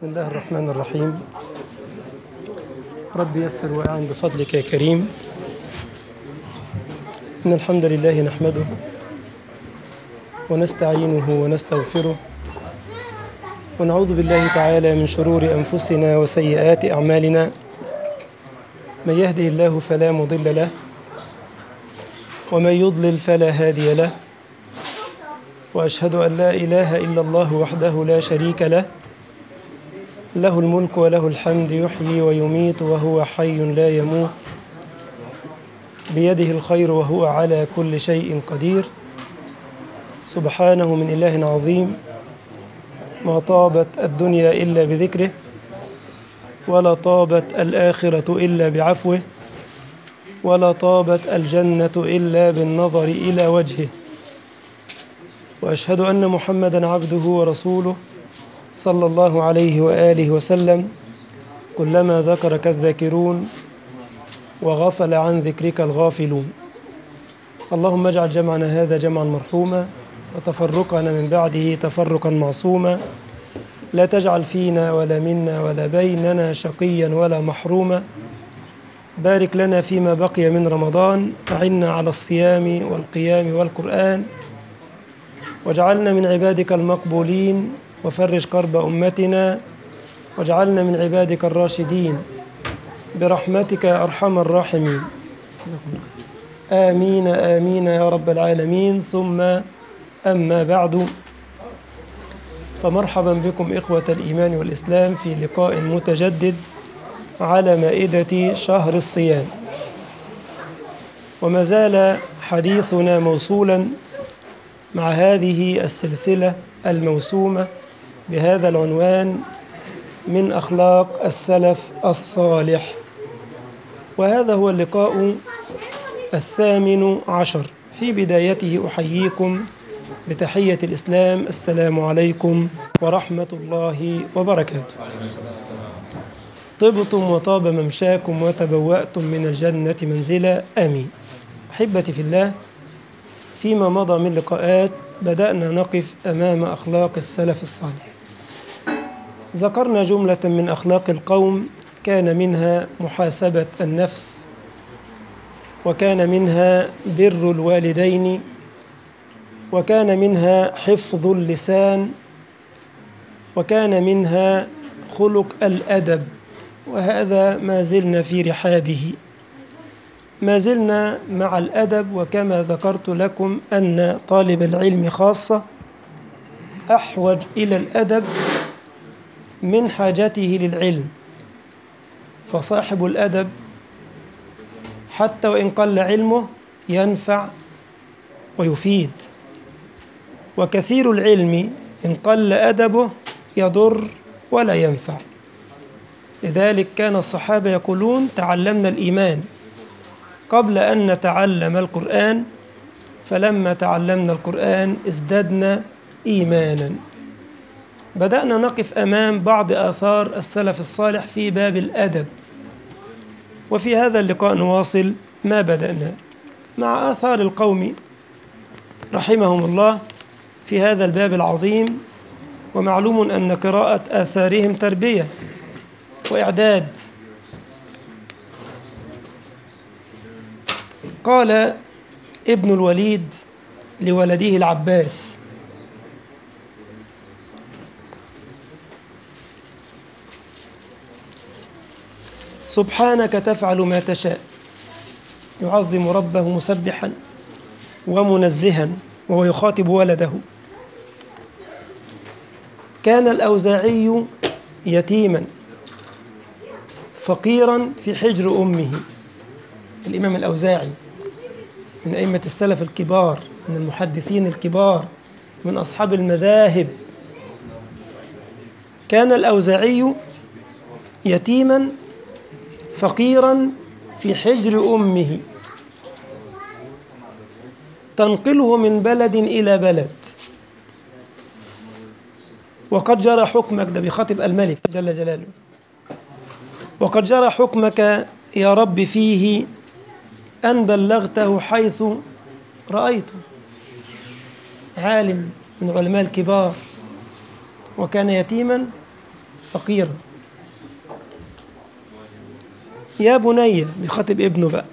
بسم الله الرحمن الرحيم. رب يسر وأعن بفضلك يا كريم. إن الحمد لله نحمده ونستعينه ونستغفره ونعوذ بالله تعالى من شرور أنفسنا وسيئات أعمالنا. من يهده الله فلا مضل له ومن يضلل فلا هادي له، وأشهد أن لا إله إلا الله وحده لا شريك له، له الملك وله الحمد، يحيي ويميت وهو حي لا يموت، بيده الخير وهو على كل شيء قدير. سبحانه من إله عظيم، ما طابت الدنيا إلا بذكره، ولا طابت الآخرة إلا بعفوه، ولا طابت الجنة إلا بالنظر إلى وجهه. وأشهد أن محمدًا عبده ورسوله صلى الله عليه وآله وسلم. كلما ذكرك الذاكرون وغفل عن ذكرك الغافلون. اللهم اجعل جمعنا هذا جمعا مرحوما، وتفرقنا من بعده تفرقا معصوما. لا تجعل فينا ولا منا ولا بيننا شقيا ولا محروما. بارك لنا فيما بقي من رمضان، أعنا على الصيام والقيام والقرآن، واجعلنا من عبادك المقبولين، وفرج كرب أمتنا، واجعلنا من عبادك الراشدين برحمتك يا أرحم الراحمين. آمين آمين يا رب العالمين. ثم أما بعد، فمرحبا بكم إخوة الإيمان والإسلام في لقاء متجدد على مائدة شهر الصيام. وما زال حديثنا موصولا مع هذه السلسلة الموسومة بهذا العنوان: من أخلاق السلف الصالح. وهذا هو اللقاء 18. في بدايته أحييكم بتحية الإسلام: السلام عليكم ورحمة الله وبركاته. طبتم وطاب ممشاكم وتبوأتم من الجنة منزلا، آمين. أحبتي في الله، فيما مضى من لقاءات بدأنا نقف أمام أخلاق السلف الصالح. ذكرنا جملة من أخلاق القوم، كان منها محاسبة النفس، وكان منها بر الوالدين، وكان منها حفظ اللسان، وكان منها خلق الأدب. وهذا ما زلنا في رحابه، ما زلنا مع الأدب. وكما ذكرت لكم أن طالب العلم خاصة أحوج إلى الأدب من حاجته للعلم. فصاحب الأدب حتى وإن قل علمه ينفع ويفيد، وكثير العلم إن قل أدبه يضر ولا ينفع. لذلك كان الصحابة يقولون: تعلمنا الإيمان قبل أن نتعلم القرآن، فلما تعلمنا القرآن ازددنا إيمانا. بدأنا نقف أمام بعض آثار السلف الصالح في باب الأدب، وفي هذا اللقاء نواصل ما بدأنا مع آثار القوم رحمهم الله في هذا الباب العظيم. ومعلوم أن قراءة آثارهم تربية وإعداد. قال ابن الوليد لولده العباس: سبحانك تفعل ما تشاء. يعظم ربه مسبحا ومنزها وهو يخاطب ولده. كان الأوزاعي يتيما فقيرا في حجر أمه. الإمام الأوزاعي من أئمة السلف الكبار، من المحدثين الكبار، من أصحاب المذاهب. كان الأوزاعي يتيما فقيرا في حجر أمه، تنقله من بلد إلى بلد. وقد جرى حكمك، ده بيخاطب الملك جل جلاله، وقد جرى حكمك يا رب فيه أن بلغته حيث رأيته. عالم من علماء الكبار، وكان يتيما فقيرا. يا بني، بيخاطب ابنه بقى،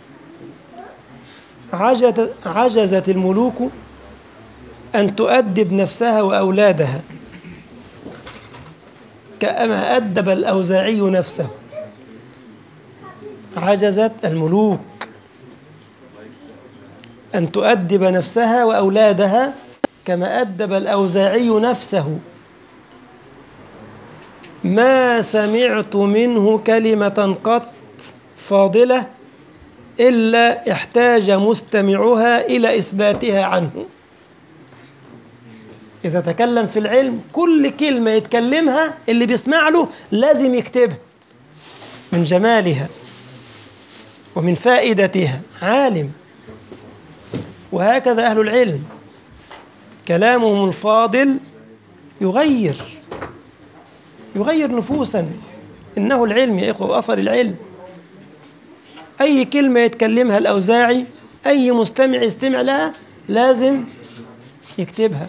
عجزت الملوك أن تؤدب نفسها وأولادها كما أدب الأوزاعي نفسه. عجزت الملوك أن تؤدب نفسها وأولادها كما أدب الأوزاعي نفسه. ما سمعت منه كلمة قط فاضلة إلا احتاج مستمعها إلى إثباتها عنه. إذا تكلم في العلم كل كلمة يتكلمها اللي بيسمع له لازم يكتبها من جمالها ومن فائدتها، عالم. وهكذا أهل العلم كلامهم الفاضل يغير نفوسا. إنه العلم يا إخوة، وأثر العلم. أي كلمة يتكلمها الأوزاعي أي مستمع يستمع لها لازم يكتبها.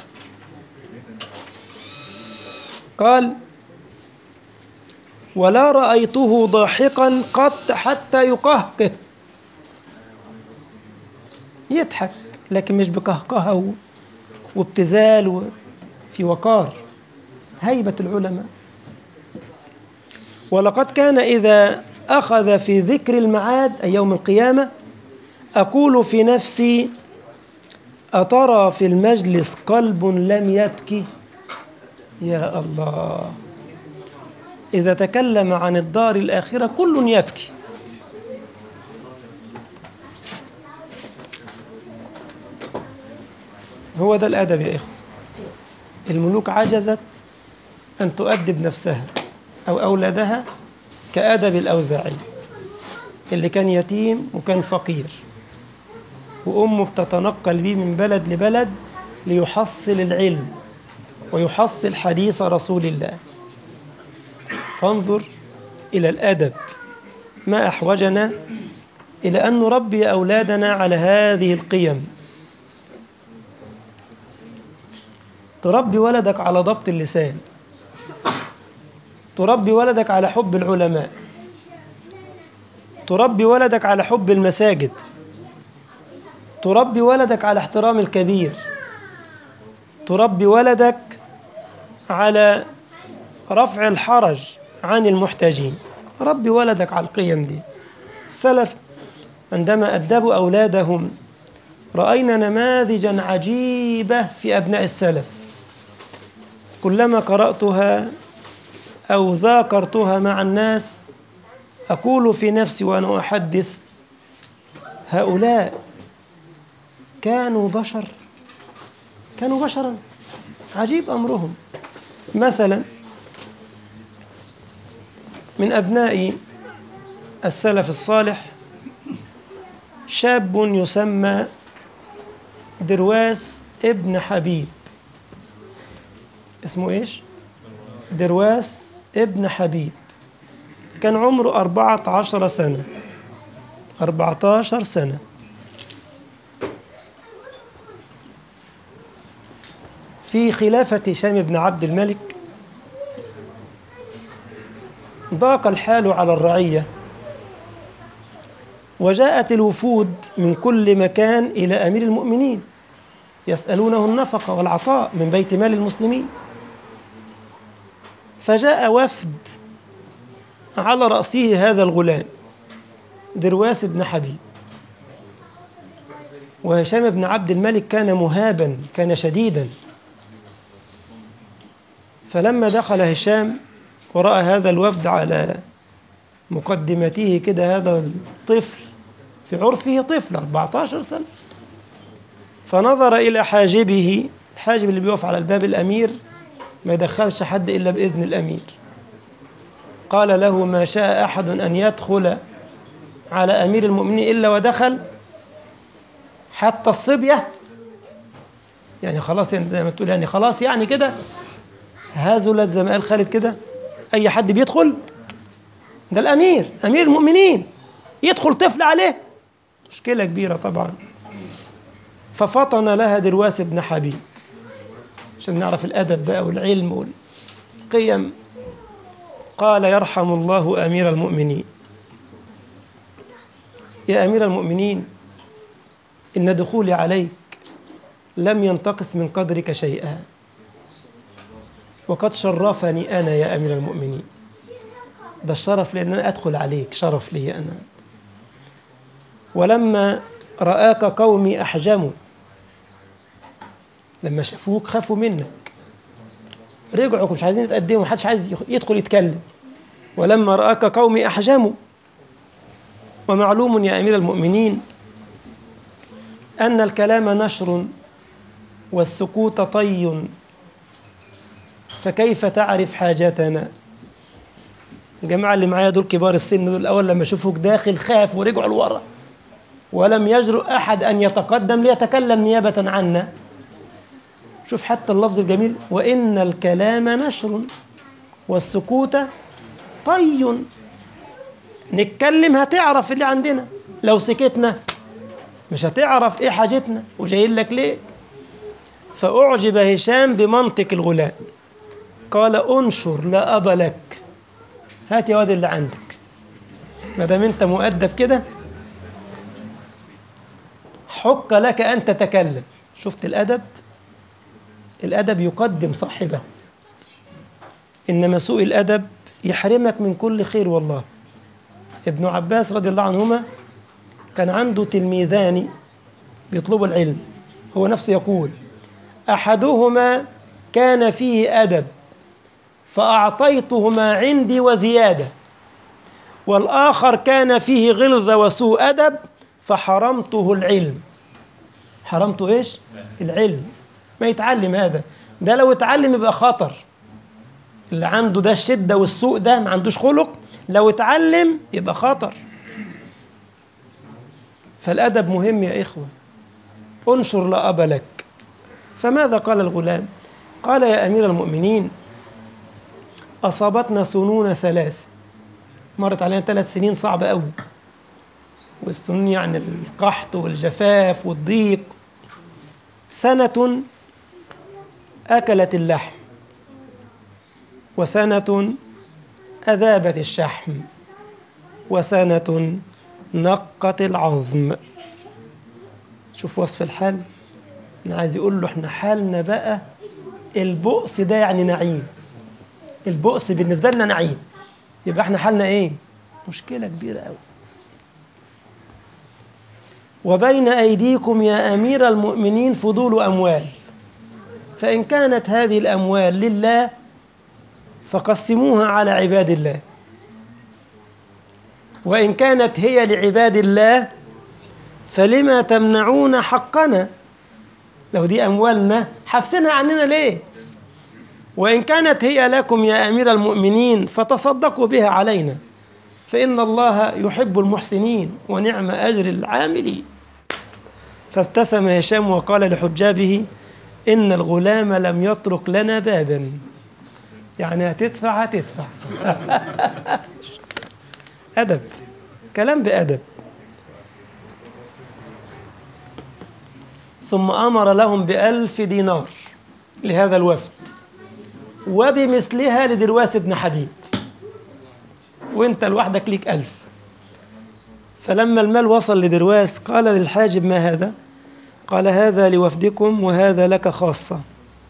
قال: ولا رأيته ضاحكا قط حتى يقهقه. يضحك لكن مش بقهقهة وابتذال، في وقار، هيبة العلماء. ولقد كان إذا أخذ في ذكر المعاد أي يوم القيامة أقول في نفسي: أترى في المجلس قلب لم يبكي؟ يا الله، إذا تكلم عن الدار الآخرة كل يبكي. هو ده الأدب يا إخوة. الملوك عجزت أن تؤدب نفسها أو أولادها كأدب الأوزاعي اللي كان يتيم وكان فقير، وأمه بتتنقل بيه من بلد لبلد ليحصل العلم ويحصل حديث رسول الله. فانظر إلى الأدب، ما أحوجنا إلى أن نربي أولادنا على هذه القيم. تربي ولدك على ضبط اللسان، تربي ولدك على حب العلماء، تربي ولدك على حب المساجد، تربي ولدك على احترام الكبير، تربي ولدك على رفع الحرج عن المحتاجين. ربي ولدك على القيم دي. السلف عندما أدبوا أولادهم رأينا نماذجا عجيبة في أبناء السلف. كلما قرأتها أو ذاكرتها مع الناس أقول في نفسي وأنا أحدث: هؤلاء كانوا بشرا، عجيب أمرهم. مثلا من أبناء السلف الصالح شاب يسمى درواس ابن حبيب. اسمه إيش؟ درواس ابن حبيب. كان عمره 14 سنة. 14 سنة. في خلافة هشام بن عبد الملك ضاق الحال على الرعية، وجاءت الوفود من كل مكان إلى أمير المؤمنين يسألونه النفقة والعطاء من بيت مال المسلمين. فجاء وفد على رأسه هذا الغلام درواس بن حبيب. وهشام بن عبد الملك كان مهابا، كان شديدا. فلما دخل هشام ورأى هذا الوفد على مقدمته كده، هذا الطفل في عرفه طفل 14 سنة، فنظر إلى حاجبه، الحاجب اللي بيقف على الباب الأمير ما يدخلش حد إلا بإذن الأمير. قال له: ما شاء أحد أن يدخل على أمير المؤمنين إلا ودخل، حتى الصبية. يعني خلاص، يعني زي ما تقول، يعني خلاص، يعني كده هزلت زي ما قال خالد كده، أي حد بيدخل. ده الأمير، أمير المؤمنين، يدخل طفل عليه، مشكلة كبيرة طبعا. ففطن لها درواس بن حبيب عشان نعرف الأدب بقى والعلم والقيم. قال يرحم الله أمير المؤمنين. يا أمير المؤمنين، إن دخولي عليك لم ينتقص من قدرك شيئا، وقد شرفني أنا يا أمير المؤمنين. ده الشرف لأن أنا أدخل عليك، شرف لي أنا. ولما رآك قومي أحجموا، لما شافوك خافوا منك، رجعوا مش عايزين يتقدموا، محدش عايز يدخل يتكلم. ولما رآك قومي أحجموا. ومعلوم يا أمير المؤمنين أن الكلام نشر والسكوت طي، فكيف تعرف حاجتنا؟ الجماعة اللي معايا دول كبار السن، دول الأول لما شوفوك داخل خاف ورجعوا لورا، ولم يجرؤ أحد أن يتقدم ليتكلم نيابة عنا. شوف حتى اللفظ الجميل، وإن الكلام نشر والسكوت طي. نتكلم هتعرف اللي عندنا، لو سكتنا مش هتعرف إيه حاجتنا وجايين لك ليه. فأعجب هشام بمنطق الغلام، قال انشر لا أبا لك، هات يا واد اللي عندك، ما دام أنت مؤدب كده حق لك أن تتكلم. شفت الأدب؟ الأدب يقدم صاحبه، إنما سوء الأدب يحرمك من كل خير. والله ابن عباس رضي الله عنهما كان عنده تلميذان بيطلبوا العلم، هو نفسه يقول أحدهما كان فيه أدب فأعطيتهما عندي وزيادة، والآخر كان فيه غلظة وسوء أدب فحرمته العلم. حرمته إيش؟ العلم. ما يتعلم هذا، ده لو اتعلم يبقى خطر. اللي عنده ده الشدة والسوء ده ما عندوش خلق، لو اتعلم يبقى خطر. فالأدب مهم يا إخوة. انشر لا أبا لك. فماذا قال الغلام؟ قال يا أمير المؤمنين أصابتنا سنون ثلاث، مرت علينا 3 سنين صعبة أوي، والسنون يعني القحط والجفاف والضيق. سنة أكلت اللحم، وسنة أذابت الشحم، وسنة نقت العظم. شوف وصف الحال. أنا عايز يقول له احنا حالنا بقى البؤس ده يعني نعيم، البؤس بالنسبة لنا نعيم، يبقى احنا حالنا ايه؟ مشكلة كبيرة قوي. وبين أيديكم يا أمير المؤمنين فضول أموال، فإن كانت هذه الأموال لله فقسموها على عباد الله، وإن كانت هي لعباد الله فلما تمنعون حقنا؟ لو دي أموالنا حفظنها عننا ليه؟ وإن كانت هي لكم يا أمير المؤمنين فتصدقوا بها علينا، فإن الله يحب المحسنين ونعم أجر العاملين. فابتسم هشام وقال لحجابه إن الغلام لم يترك لنا بابا، يعني هتدفع هتدفع. أدب، كلام بأدب. ثم أمر لهم ب1000 دينار لهذا الوفد، وبمثلها لدرواس بن حبيب، وانت لوحدك ليك 1000. فلما المال وصل لدرواس قال للحاجب ما هذا؟ قال هذا لوفدكم وهذا لك خاصة.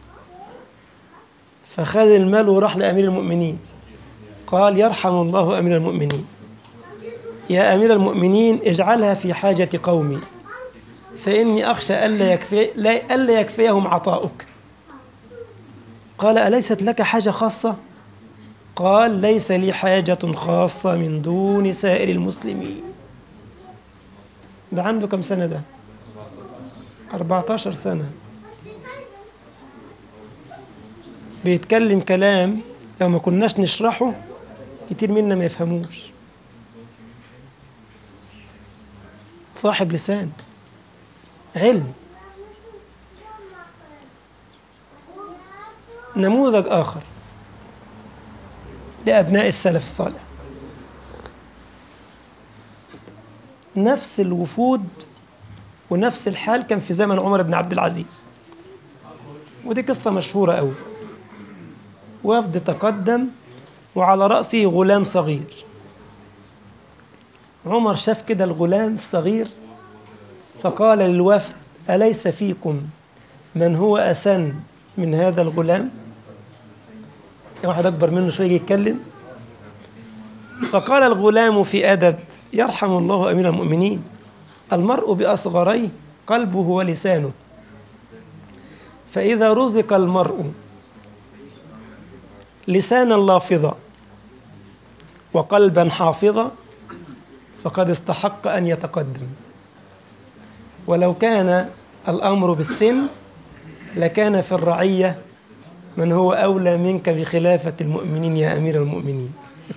فخذ المال وراح لأمير المؤمنين، قال يرحم الله أمير المؤمنين، يا أمير المؤمنين اجعلها في حاجة قومي، فإني أخشى ألا يكفيهم عطاؤك. قال أليست لك حاجة خاصة؟ قال ليس لي حاجة خاصة من دون سائر المسلمين. ده عنده كم سنة ده؟ 14 سنة. بيتكلم كلام لو ما كناش نشرحه كتير منا ما يفهموش. صاحب لسان، علم. نموذج آخر لأبناء السلف الصالح، نفس الوفود ونفس الحال كان في زمن عمر بن عبد العزيز، ودي قصة مشهورة أوي. وفد تقدم وعلى رأسه غلام صغير. عمر شاف كده الغلام الصغير فقال للوفد: أليس فيكم من هو أسن من هذا الغلام؟ واحد أكبر منه شوية يتكلم. فقال الغلام في أدب: يرحم الله أمير المؤمنين، المرء بأصغريه قلبه ولسانه، فإذا رزق المرء لسانا لافظا وقلبا حافظا فقد استحق أن يتقدم، ولو كان الأمر بالسن لكان في الرعية من هو أولى منك بخلافة المؤمنين يا أمير المؤمنين.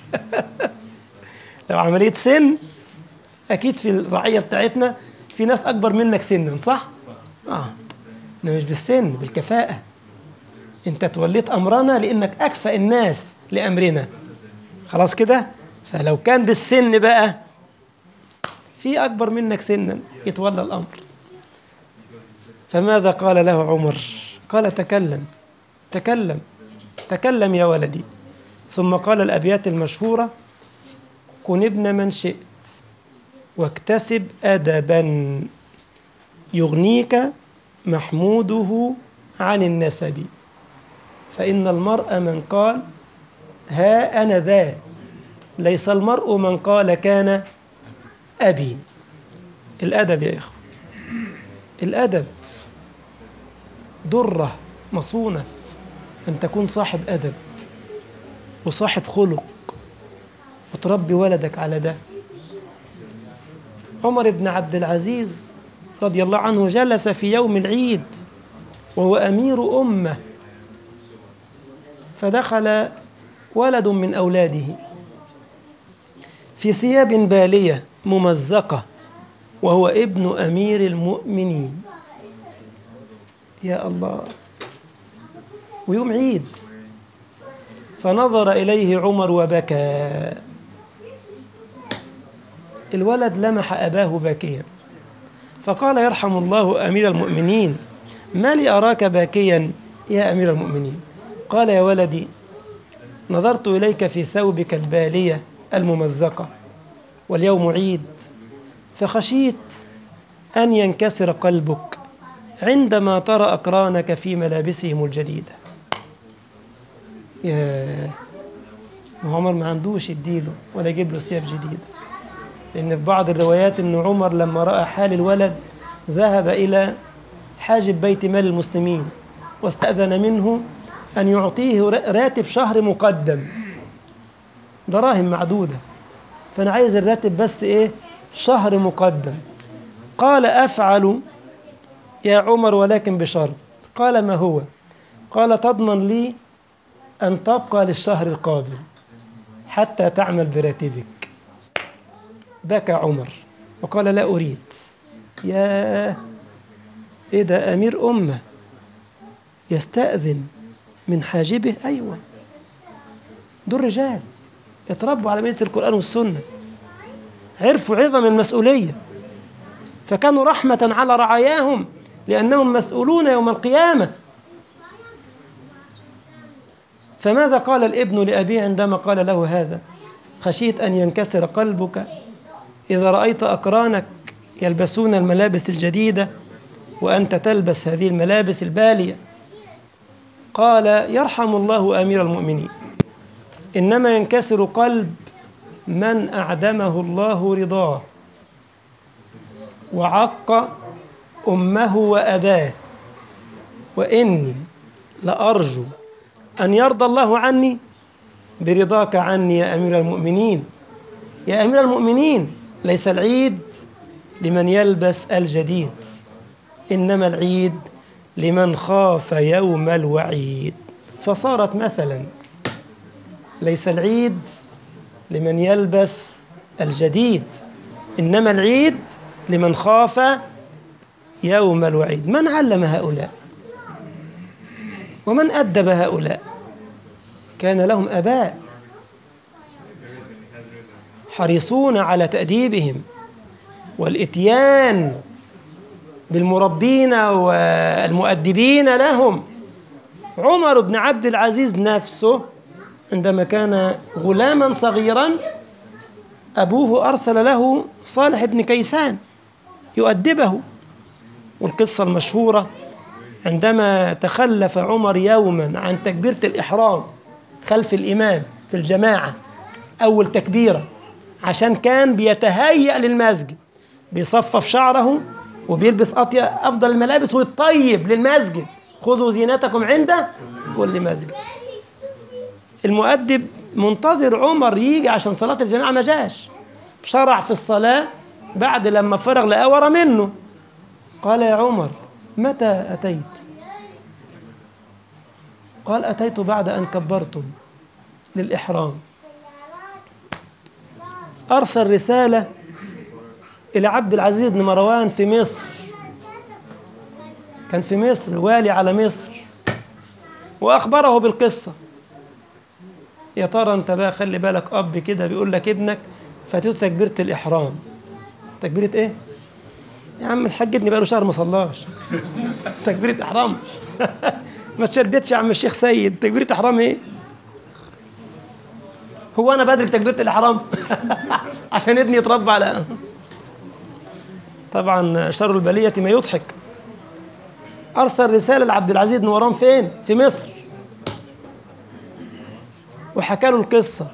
لو عملية سن أكيد في الرعية بتاعتنا في ناس أكبر منك سنا، صح؟ مش بالسن، بالكفاءة. أنت توليت أمرنا لأنك أكفأ الناس لأمرنا، خلاص كده. فلو كان بالسن بقى في أكبر منك سنا يتولى الأمر. فماذا قال له عمر؟ قال: تكلم تكلم تكلم يا ولدي. ثم قال الأبيات المشهورة: كن ابن من شئت واكتسب أدبا يغنيك محموده عن النسب، فإن المرء من قال ها أنا ذا، ليس المرء من قال كان أبي. الأدب يا إخوة، الأدب درة مصونة، أن تكون صاحب أدب وصاحب خلق وتربي ولدك على ده. عمر بن عبد العزيز رضي الله عنه جلس في يوم العيد وهو أمير أمة، فدخل ولد من أولاده في ثياب بالية ممزقة وهو ابن أمير المؤمنين. يا الله، ويوم عيد. فنظر إليه عمر وبكى. الولد لمح أباه باكيا فقال: يرحم الله أمير المؤمنين، ما لي أراك باكيا يا أمير المؤمنين؟ قال: يا ولدي، نظرت إليك في ثوبك البالية الممزقة واليوم عيد، فخشيت أن ينكسر قلبك عندما ترى أقرانك في ملابسهم الجديدة. يا عمر ما عندوش يديله ولا يجيب له ثياب جديدة، لأن في بعض الروايات أن عمر لما رأى حال الولد ذهب إلى حاجب بيت مال المسلمين واستأذن منه أن يعطيه راتب شهر مقدم، دراهم معدودة، فأنا عايز الراتب بس شهر مقدم. قال: أفعل يا عمر ولكن بشرط. قال: ما هو؟ قال: تضمن لي أن تبقى للشهر القادم حتى تعمل براتبك. بكى عمر وقال: لا أريد. يا ده أمير أمة يستأذن من حاجبه؟ أيوة، دول رجال يتربوا على بيت القرآن والسنة، عرفوا عظم المسؤولية، فكانوا رحمة على رعاياهم لأنهم مسؤولون يوم القيامة. فماذا قال الابن لأبيه عندما قال له هذا؟ خشيت أن ينكسر قلبك إذا رأيت أقرانك يلبسون الملابس الجديدة وأنت تلبس هذه الملابس البالية. قال: يرحم الله أمير المؤمنين، إنما ينكسر قلب من أعدمه الله رضاه وعق أمه وأباه، وإني لأرجو أن يرضى الله عني برضاك عني يا أمير المؤمنين. يا أمير المؤمنين، ليس العيد لمن يلبس الجديد، إنما العيد لمن خاف يوم الوعيد. فصارت مثلا ليس العيد لمن يلبس الجديد، إنما العيد لمن خاف يوم الوعيد. من علم هؤلاء ومن أدب هؤلاء؟ كان لهم آباء حريصون على تأديبهم والإتيان بالمربين والمؤدبين لهم. عمر بن عبد العزيز نفسه عندما كان غلاما صغيرا أبوه أرسل له صالح بن كيسان يؤدبه. والقصة المشهورة عندما تخلف عمر يوما عن تكبيرة الإحرام خلف الإمام في الجماعة أول تكبيرة، عشان كان بيتهيأ للمسجد، بيصفف شعره وبيلبس أفضل الملابس ويطيب للمسجد، خذوا زينتكم عند كل مسجد. المؤدب منتظر عمر يجي عشان صلاة الجماعة، ما جاش، شرع في الصلاة. بعد لما فرغ لقى ورا منه، قال يا عمر متى أتيت؟ قال أتيت بعد أن كبرتم للإحرام. أرسل رسالة إلى عبد العزيز بن مروان في مصر، كان في مصر والي على مصر، وأخبره بالقصة. يا ترى أنت بقى خلي بالك، أب كده بيقول لك ابنك فاتته تكبيرة الإحرام. تكبيرة إيه؟ يا عم الحاج ابني بقى له شهر ما صلاش. تكبيرة إحرام؟ ما تشددش يا عم الشيخ سيد، تكبيرة إحرام إيه؟ هو أنا بدرك تكبيرة الإحرام؟ عشان ابني يتربى على طبعا شر البلية ما يضحك. أرسل رسالة لعبد العزيز بن مروان فين؟ في مصر، وحكى له القصة.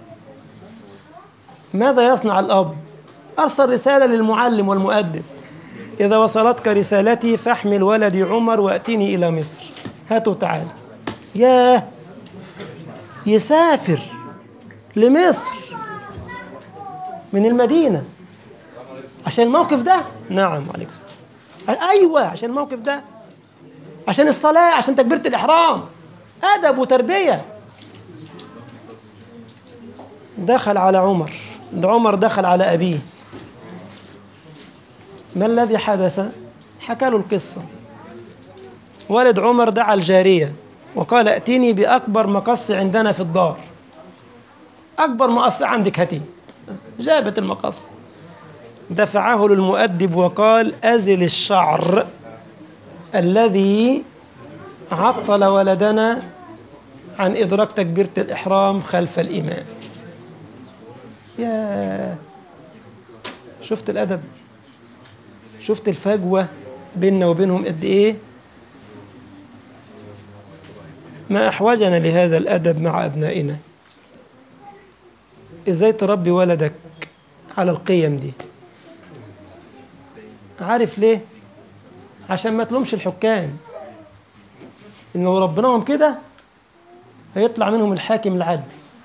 ماذا يصنع الأب؟ أرسل رسالة للمعلم والمؤدب: إذا وصلتك رسالتي فاحمل ولدي عمر وأتيني إلى مصر، هاتوا تعال. ياه، يسافر لمصر من المدينة عشان الموقف ده؟ نعم عليكم السلام. أيوة عشان الموقف ده، عشان الصلاة، عشان تكبيرة الإحرام، أدب وتربية. دخل على عمر، عمر دخل على أبيه. ما الذي حدث؟ حكى له القصة. والد عمر دعا الجارية وقال ائتني بأكبر مقص عندنا في الدار، أكبر مقص عندك هاتي. جابت المقص، دفعه للمؤدب وقال أزل الشعر الذي عطل ولدنا عن إدراك تكبيرة الإحرام خلف الإمام. يا شفت الأدب؟ شفت الفجوة بيننا وبينهم قد إيه؟ ما أحوجنا لهذا الأدب مع أبنائنا. إزاي تربي ولدك على القيم دي؟ عارف ليه؟ عشان ما تلومش الحكام، إنه ربناهم كده هيطلع منهم الحاكم العدل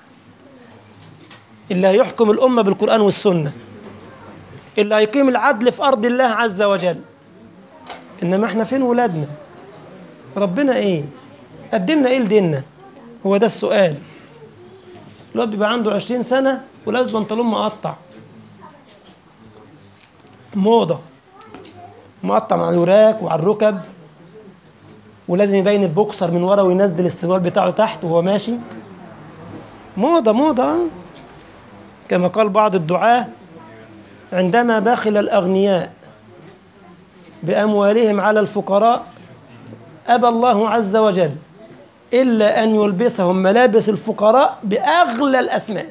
اللي هيحكم الأمة بالقرآن والسنة، اللي هيقيم العدل في أرض الله عز وجل. إنما إحنا فين ولادنا؟ ربنا إيه؟ قدمنا إيه لديننا؟ هو ده السؤال. الواد بيبقى عنده 20 سنة ولابس بنطلون مقطع، موضة، مقطع على الوراك وعلى الركب، ولازم يبين البوكسر من ورا وينزل السروال بتاعه تحت وهو ماشي. موضة موضة. كما قال بعض الدعاة: عندما بخل الأغنياء بأموالهم على الفقراء أبى الله عز وجل إلا أن يلبسهم ملابس الفقراء بأغلى الأثمان.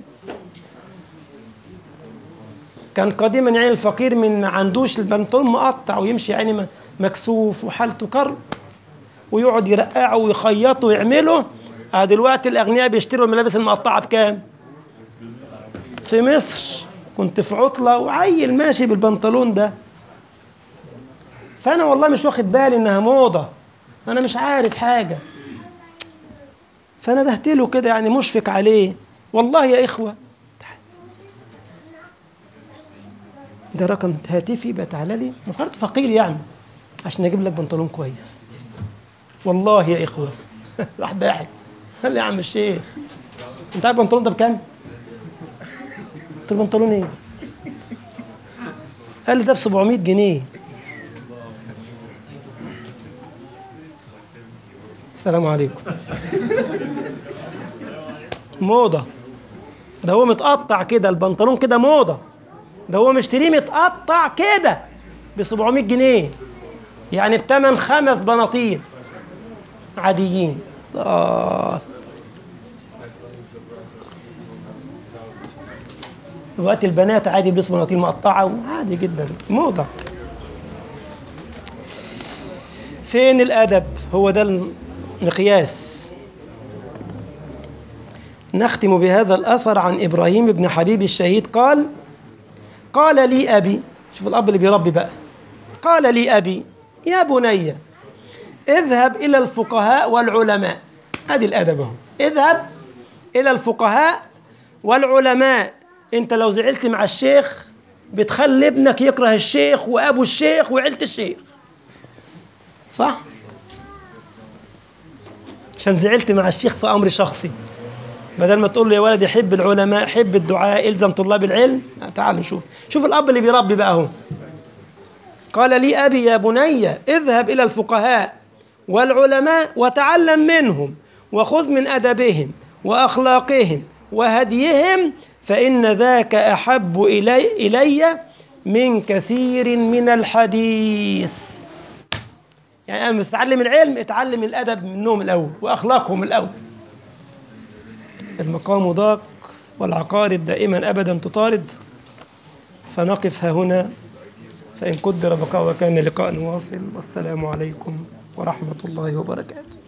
كان قديما يعني الفقير من ما عندوش البنطلون مقطع ويمشي يعني مكسوف وحالته كرب ويقعد يرقعه ويخيطه ويعمله. دلوقتي الأغنياء بيشتروا الملابس المقطعة بكام؟ في مصر كنت في عطلة وعيل ماشي بالبنطلون ده، فأنا والله مش واخد بالي إنها موضة، أنا مش عارف حاجة، فأنا دهتله كده يعني مشفق عليه. والله يا إخوة ده رقم هاتفي، بقى تعالى لي مفرط فقير يعني عشان أجيب لك بنطلون كويس. والله يا إخوة راح ضاحك قال لي يا عم الشيخ أنت عارف البنطلون ده بكام؟ قلت له بنطلون إيه؟ قال لي ده ب 700 جنيه. السلام عليكم. موضة، ده هو متقطع كده البنطلون كده موضة، ده هو مشتريه متقطع كده ب 700 جنيه، يعني بتمن 5 بناطيل عاديين. دلوقتي البنات عادي بيلبسوا بناطيل مقطعة عادي جدا، موضة. فين الأدب؟ هو ده المقياس. نختم بهذا الأثر عن إبراهيم بن حبيب الشهيد قال: قال لي أبي، شوف الأب اللي بيربي بقى، قال لي أبي يا بني اذهب إلى الفقهاء والعلماء. هذه الأدب اهو، اذهب إلى الفقهاء والعلماء. أنت لو زعلت مع الشيخ بتخلي ابنك يكره الشيخ وأبو الشيخ وعيلة الشيخ، صح؟ عشان زعلت مع الشيخ في أمر شخصي، بدل ما تقول له يا ولدي حب العلماء، حب الدعاء، الزم طلاب العلم. تعال نشوف، شوف الأب اللي بيربي بقى هو. قال لي أبي يا بني اذهب إلى الفقهاء والعلماء وتعلم منهم وخذ من أدبهم وأخلاقهم وهديهم، فإن ذاك أحب إلي من كثير من الحديث. يعني أنا مستعلم العلم، اتعلم الأدب منهم الأول وأخلاقهم الأول. المقام ضاق والعقارب دائما أبدا تطارد، فنقف هنا فإن قدر بقاء وكان لقاء واصل. والسلام عليكم ورحمة الله وبركاته.